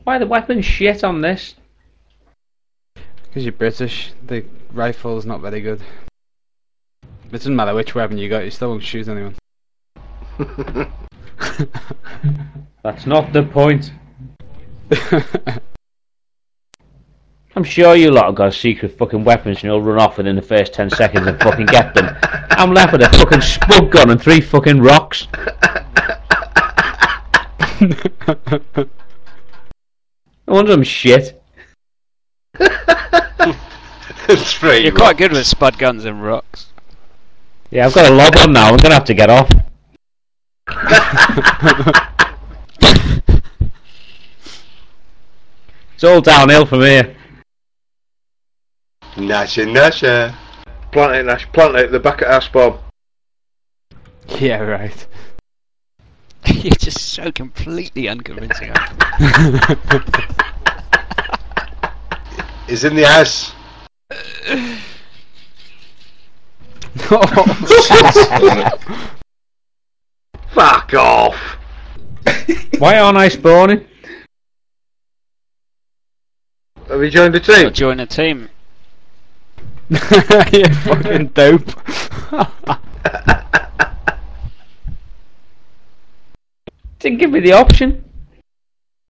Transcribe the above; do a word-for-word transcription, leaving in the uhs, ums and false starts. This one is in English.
Why are the weapons shit on this? Because you're British, the rifle's not very good. It doesn't matter which weapon you got, you still won't shoot anyone. That's not the point. I'm sure you lot have got secret fucking weapons and you'll run off within the first ten seconds and fucking get them. I'm left with a fucking spud gun and three fucking rocks. No wonder I'm shit. Three You're rocks. quite good with spud guns and rocks. Yeah, I've got a lob on now, I'm gonna have to get off. It's all downhill from here. Nasha, Nasha. Plant it, Nash. Plant it at the back of our Bob. Yeah, right. You're just so completely unconvincing. He's in the house. Fuck off! Why aren't I spawning? Have you joined the You'll team? join a team. You fucking dope. Didn't give me the option.